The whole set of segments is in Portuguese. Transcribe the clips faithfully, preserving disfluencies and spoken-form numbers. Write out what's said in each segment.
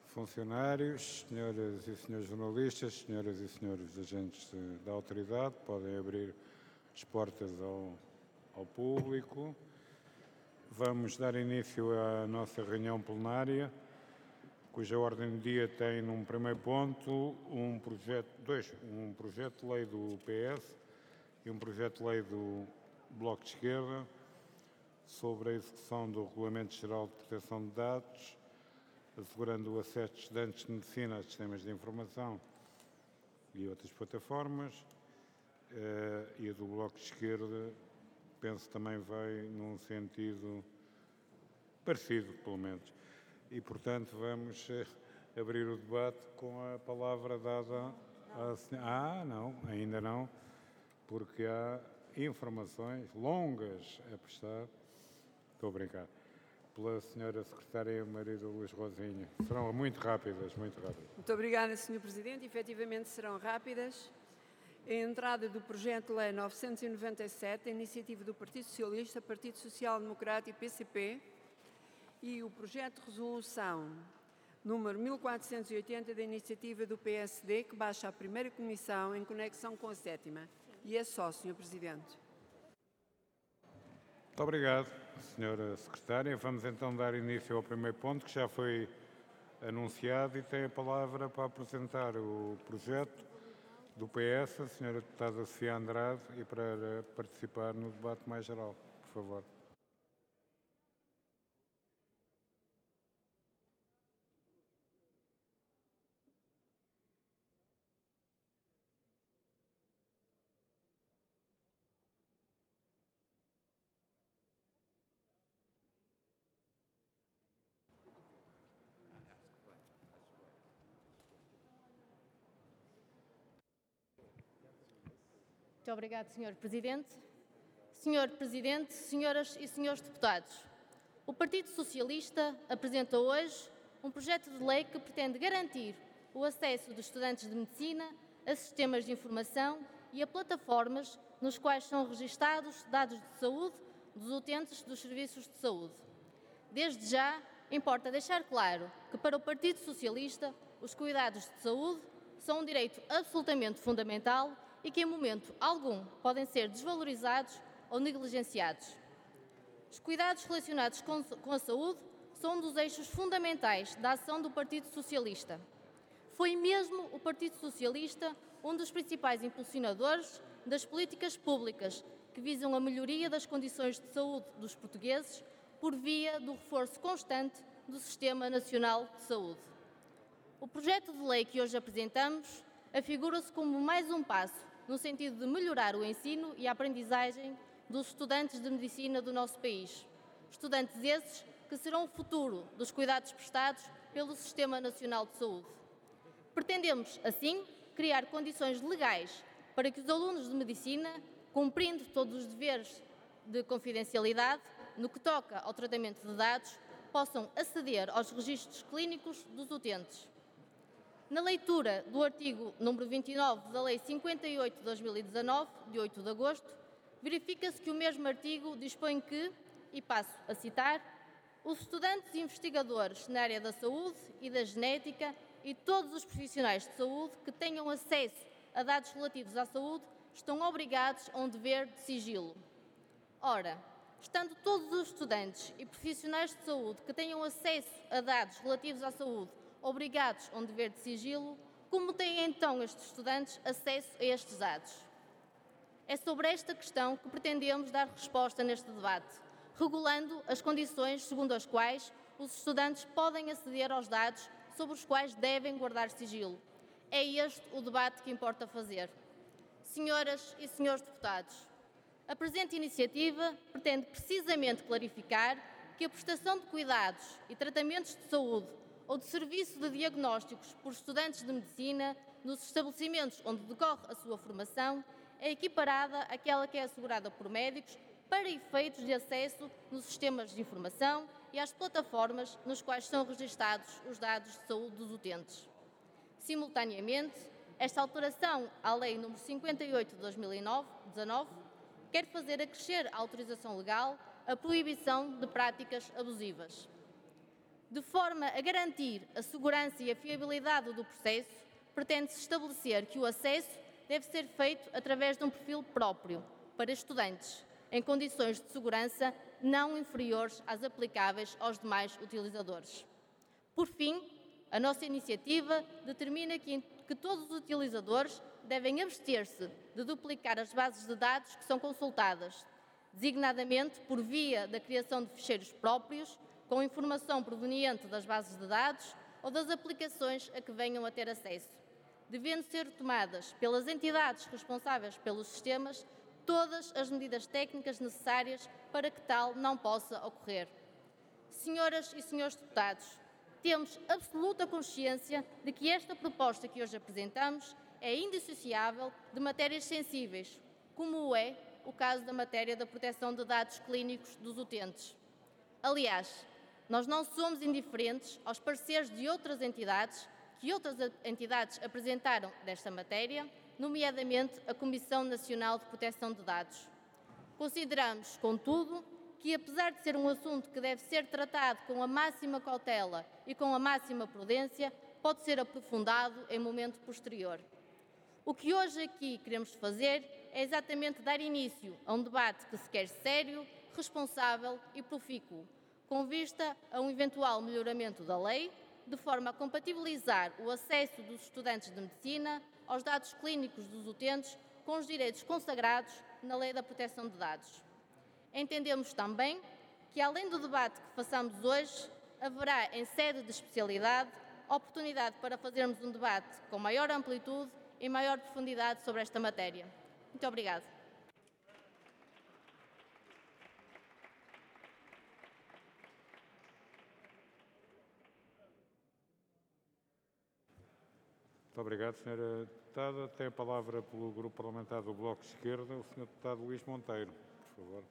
funcionários, senhoras e senhores jornalistas, senhoras e senhores agentes da autoridade, podem abrir as portas ao, ao público. Vamos dar início à nossa reunião plenária, cuja ordem do dia tem, num primeiro ponto, um projeto, dois, um projeto de lei do P S e um projeto de lei do Bloco de Esquerda sobre a execução do Regulamento Geral de Proteção de Dados, assegurando o acesso de estudantes de medicina a sistemas de informação e outras plataformas, e a do Bloco de Esquerda, penso também vai num sentido parecido, pelo menos. E, portanto, vamos abrir o debate com a palavra dada à senhora. Ah, não, ainda não, porque há informações longas a prestar. Estou a brincar. Pela senhora Secretária Maria da Luz Rosinha. Serão muito rápidas, muito rápidas. Muito obrigada, senhor Presidente. Efetivamente serão rápidas. A entrada do projeto de lei novecentos e noventa e sete, a iniciativa do Partido Socialista, Partido Social Democrata e P C P, e o projeto de resolução número mil quatrocentos e oitenta da iniciativa do P S D, que baixa a primeira comissão em conexão com a sétima. E é só, senhor Presidente. Muito obrigado, senhora Secretária. Vamos então dar início ao primeiro ponto, que já foi anunciado, e tem a palavra para apresentar o projeto do P S, a senhora deputada Sofia Andrade, e para participar no debate mais geral, por favor. Muito obrigado, senhor Presidente. senhor Presidente, senhoras e senhores deputados, o Partido Socialista apresenta hoje um projeto de lei que pretende garantir o acesso dos estudantes de medicina a sistemas de informação e a plataformas nos quais são registados dados de saúde dos utentes dos serviços de saúde. Desde já, importa deixar claro que, para o Partido Socialista, os cuidados de saúde são um direito absolutamente fundamental e que, em momento algum, podem ser desvalorizados ou negligenciados. Os cuidados relacionados com, com a saúde são um dos eixos fundamentais da ação do Partido Socialista. Foi mesmo o Partido Socialista um dos principais impulsionadores das políticas públicas que visam a melhoria das condições de saúde dos portugueses por via do reforço constante do Sistema Nacional de Saúde. O projeto de lei que hoje apresentamos afigura-se como mais um passo no sentido de melhorar o ensino e a aprendizagem dos estudantes de medicina do nosso país. Estudantes esses que serão o futuro dos cuidados prestados pelo Sistema Nacional de Saúde. Pretendemos, assim, criar condições legais para que os alunos de medicina, cumprindo todos os deveres de confidencialidade no que toca ao tratamento de dados, possam aceder aos registros clínicos dos utentes. Na leitura do artigo número vinte e nove da Lei cinquenta e oito de dois mil e dezanove, de oito de agosto, verifica-se que o mesmo artigo dispõe que, e passo a citar, os estudantes e investigadores na área da saúde e da genética e todos os profissionais de saúde que tenham acesso a dados relativos à saúde estão obrigados a um dever de sigilo. Ora, estando todos os estudantes e profissionais de saúde que tenham acesso a dados relativos à saúde obrigados a um dever de sigilo, como têm então estes estudantes acesso a estes dados? É sobre esta questão que pretendemos dar resposta neste debate, regulando as condições segundo as quais os estudantes podem aceder aos dados sobre os quais devem guardar sigilo. É este o debate que importa fazer. Senhoras e senhores deputados, a presente iniciativa pretende precisamente clarificar que a prestação de cuidados e tratamentos de saúde ou de serviço de diagnósticos por estudantes de medicina nos estabelecimentos onde decorre a sua formação é equiparada àquela que é assegurada por médicos para efeitos de acesso nos sistemas de informação e às plataformas nos quais são registados os dados de saúde dos utentes. Simultaneamente, esta alteração à Lei número cinquenta e oito de dois mil e dezanove quer fazer acrescer a autorização legal a proibição de práticas abusivas. De forma a garantir a segurança e a fiabilidade do processo, pretende-se estabelecer que o acesso deve ser feito através de um perfil próprio para estudantes, em condições de segurança não inferiores às aplicáveis aos demais utilizadores. Por fim, a nossa iniciativa determina que, que todos os utilizadores devem abster-se de duplicar as bases de dados que são consultadas, designadamente por via da criação de ficheiros próprios, com informação proveniente das bases de dados ou das aplicações a que venham a ter acesso, devendo ser tomadas pelas entidades responsáveis pelos sistemas todas as medidas técnicas necessárias para que tal não possa ocorrer. Senhoras e senhores deputados, temos absoluta consciência de que esta proposta que hoje apresentamos é indissociável de matérias sensíveis, como é o caso da matéria da proteção de dados clínicos dos utentes. Aliás, nós não somos indiferentes aos pareceres de outras entidades que outras entidades apresentaram desta matéria, nomeadamente a Comissão Nacional de Proteção de Dados. Consideramos, contudo, que apesar de ser um assunto que deve ser tratado com a máxima cautela e com a máxima prudência, pode ser aprofundado em momento posterior. O que hoje aqui queremos fazer é exatamente dar início a um debate que se quer sério, responsável e profícuo, com vista a um eventual melhoramento da lei, de forma a compatibilizar o acesso dos estudantes de medicina aos dados clínicos dos utentes com os direitos consagrados na Lei da Proteção de Dados. Entendemos também que, além do debate que façamos hoje, haverá, em sede de especialidade, oportunidade para fazermos um debate com maior amplitude e maior profundidade sobre esta matéria. Muito obrigada. Muito obrigado, senhora Deputada. Tem a palavra pelo Grupo Parlamentar do Bloco de Esquerda, o senhor Deputado Luís Monteiro, por favor.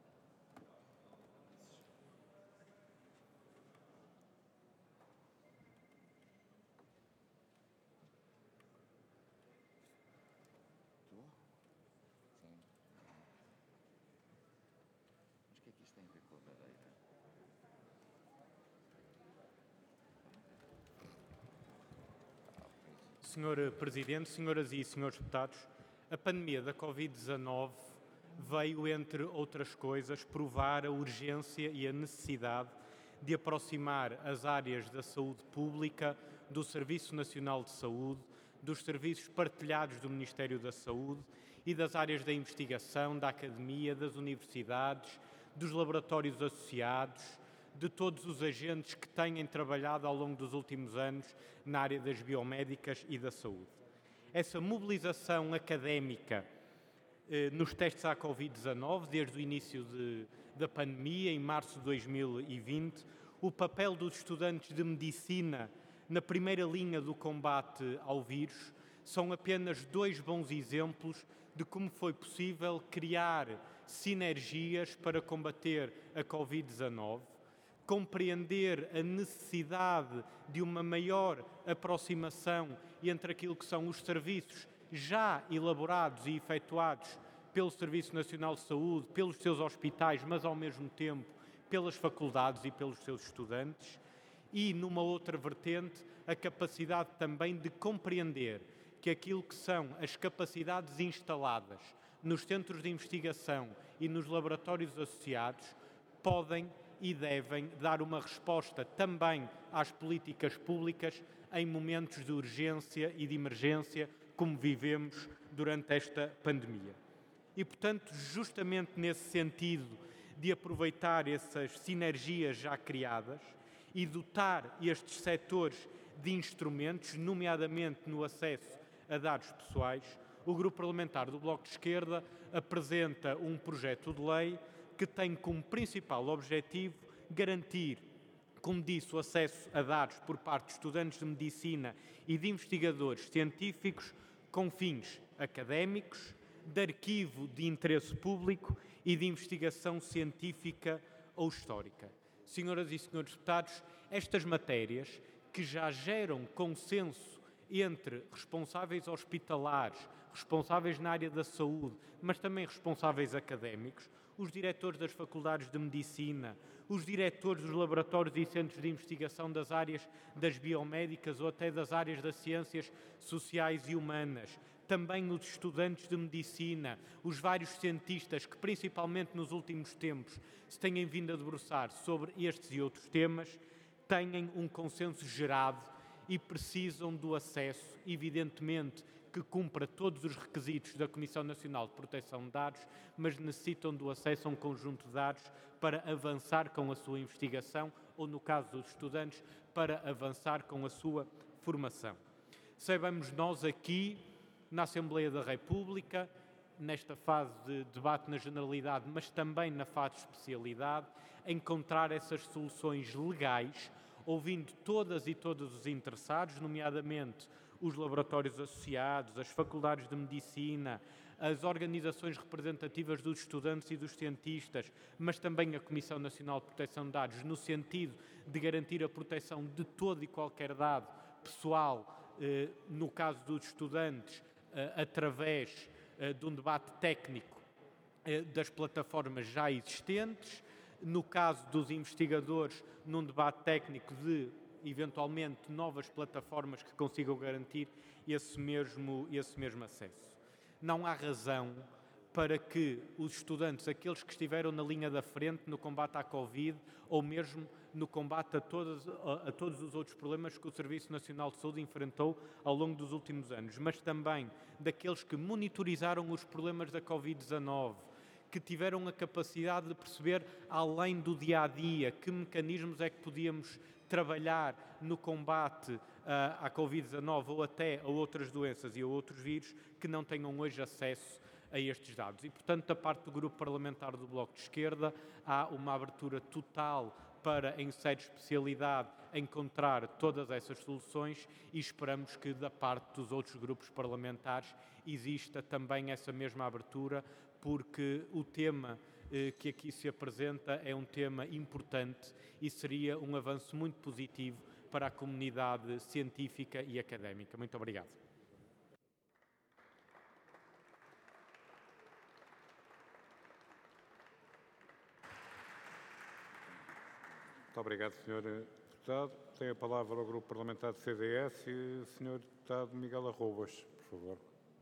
senhor Presidente, senhoras e senhores deputados, a pandemia da Covid dezanove veio, entre outras coisas, provar a urgência e a necessidade de aproximar as áreas da saúde pública do Serviço Nacional de Saúde, dos serviços partilhados do Ministério da Saúde e das áreas da investigação, da academia, das universidades, dos laboratórios associados, de todos os agentes que têm trabalhado ao longo dos últimos anos na área das biomédicas e da saúde. Essa mobilização académica eh, nos testes à Covid dezanove, desde o início de, da pandemia, em março de dois mil e vinte, o papel dos estudantes de medicina na primeira linha do combate ao vírus, são apenas dois bons exemplos de como foi possível criar sinergias para combater a Covid dezanove, compreender a necessidade de uma maior aproximação entre aquilo que são os serviços já elaborados e efetuados pelo Serviço Nacional de Saúde, pelos seus hospitais, mas ao mesmo tempo pelas faculdades e pelos seus estudantes, e numa outra vertente, a capacidade também de compreender que aquilo que são as capacidades instaladas nos centros de investigação e nos laboratórios associados podem e devem dar uma resposta também às políticas públicas em momentos de urgência e de emergência, como vivemos durante esta pandemia. E, portanto, justamente nesse sentido de aproveitar essas sinergias já criadas e dotar estes setores de instrumentos, nomeadamente no acesso a dados pessoais, o Grupo Parlamentar do Bloco de Esquerda apresenta um projeto de lei que tem como principal objetivo garantir, como disse, o acesso a dados por parte de estudantes de medicina e de investigadores científicos com fins académicos, de arquivo de interesse público e de investigação científica ou histórica. Senhoras e senhores deputados, estas matérias, que já geram consenso entre responsáveis hospitalares, responsáveis na área da saúde, mas também responsáveis académicos, os diretores das faculdades de medicina, os diretores dos laboratórios e centros de investigação das áreas das biomédicas ou até das áreas das ciências sociais e humanas, também os estudantes de medicina, os vários cientistas que, principalmente nos últimos tempos, se têm vindo a debruçar sobre estes e outros temas, têm um consenso gerado e precisam do acesso, evidentemente, que cumpra todos os requisitos da Comissão Nacional de Proteção de Dados, mas necessitam do acesso a um conjunto de dados para avançar com a sua investigação ou, no caso dos estudantes, para avançar com a sua formação. Saibamos nós aqui, na Assembleia da República, nesta fase de debate na generalidade, mas também na fase de especialidade, encontrar essas soluções legais, ouvindo todas e todos os interessados, nomeadamente os laboratórios associados, as faculdades de medicina, as organizações representativas dos estudantes e dos cientistas, mas também a Comissão Nacional de Proteção de Dados, no sentido de garantir a proteção de todo e qualquer dado pessoal, eh, no caso dos estudantes, eh, através eh, de um debate técnico eh, das plataformas já existentes, no caso dos investigadores, num debate técnico de, eventualmente, novas plataformas que consigam garantir esse mesmo, esse mesmo acesso. Não há razão para que os estudantes, aqueles que estiveram na linha da frente no combate à Covid, ou mesmo no combate a todos, a, a todos os outros problemas que o Serviço Nacional de Saúde enfrentou ao longo dos últimos anos, mas também daqueles que monitorizaram os problemas da Covid dezanove, que tiveram a capacidade de perceber, além do dia-a-dia, que mecanismos é que podíamos trabalhar no combate uh, à Covid dezanove ou até a outras doenças e a outros vírus que não tenham hoje acesso a estes dados. E, portanto, da parte do Grupo Parlamentar do Bloco de Esquerda, há uma abertura total para, em sede de especialidade, encontrar todas essas soluções e esperamos que, da parte dos outros grupos parlamentares, exista também essa mesma abertura, porque o tema eh, que aqui se apresenta é um tema importante e seria um avanço muito positivo para a comunidade científica e académica. Muito obrigado. Muito obrigado, senhor Deputado. Tem a palavra o Grupo Parlamentar do C D S e o senhor Deputado Miguel Arroubas, por favor.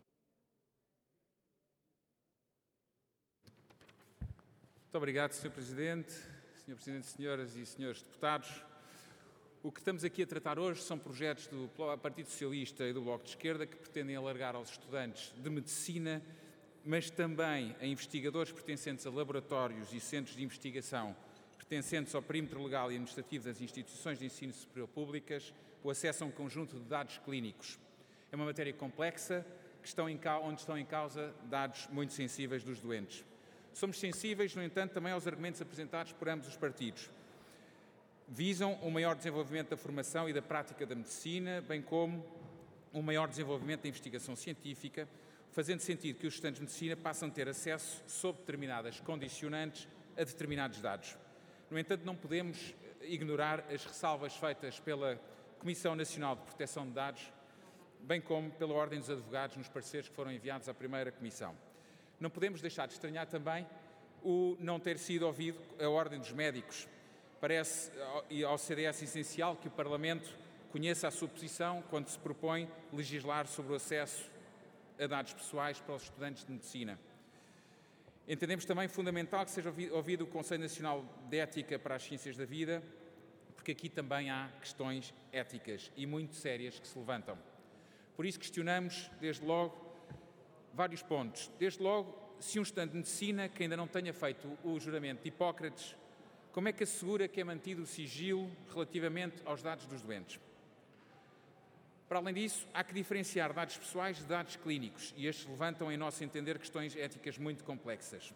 Muito obrigado, senhor Presidente, senhor Presidente, senhoras e senhores deputados. O que estamos aqui a tratar hoje são projetos do Partido Socialista e do Bloco de Esquerda que pretendem alargar aos estudantes de medicina, mas também a investigadores pertencentes a laboratórios e centros de investigação pertencentes ao perímetro legal e administrativo das instituições de ensino superior públicas, o acesso a um conjunto de dados clínicos. É uma matéria complexa que estão em, onde estão em causa dados muito sensíveis dos doentes. Somos sensíveis, no entanto, também aos argumentos apresentados por ambos os partidos. Visam um maior desenvolvimento da formação e da prática da medicina, bem como um maior desenvolvimento da investigação científica, fazendo sentido que os estudantes de medicina passam a ter acesso, sob determinadas condicionantes, a determinados dados. No entanto, não podemos ignorar as ressalvas feitas pela Comissão Nacional de Proteção de Dados, bem como pela Ordem dos Advogados nos pareceres que foram enviados à primeira Comissão. Não podemos deixar de estranhar também o não ter sido ouvido a Ordem dos Médicos. Parece ao C D S essencial que o Parlamento conheça a sua posição quando se propõe legislar sobre o acesso a dados pessoais para os estudantes de medicina. Entendemos também fundamental que seja ouvido o Conselho Nacional de Ética para as Ciências da Vida, porque aqui também há questões éticas e muito sérias que se levantam. Por isso questionamos, desde logo, vários pontos. Desde logo, se um estudante de medicina que ainda não tenha feito o juramento de Hipócrates, como é que assegura que é mantido o sigilo relativamente aos dados dos doentes? Para além disso, há que diferenciar dados pessoais de dados clínicos e estes levantam, em nosso entender, questões éticas muito complexas.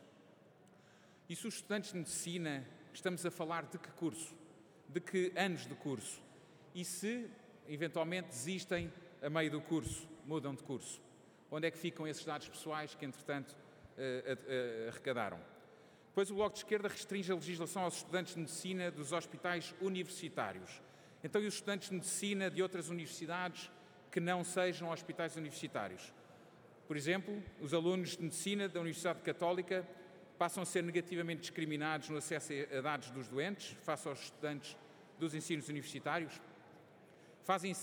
E se os estudantes de medicina, estamos a falar de que curso? De que anos de curso? E se, eventualmente, desistem a meio do curso, mudam de curso? Onde é que ficam esses dados pessoais que, entretanto, arrecadaram? Depois, o Bloco de Esquerda restringe a legislação aos estudantes de medicina dos hospitais universitários. Então, e os estudantes de medicina de outras universidades que não sejam hospitais universitários? Por exemplo, os alunos de medicina da Universidade Católica passam a ser negativamente discriminados no acesso a dados dos doentes, face aos estudantes dos ensinos universitários, fazem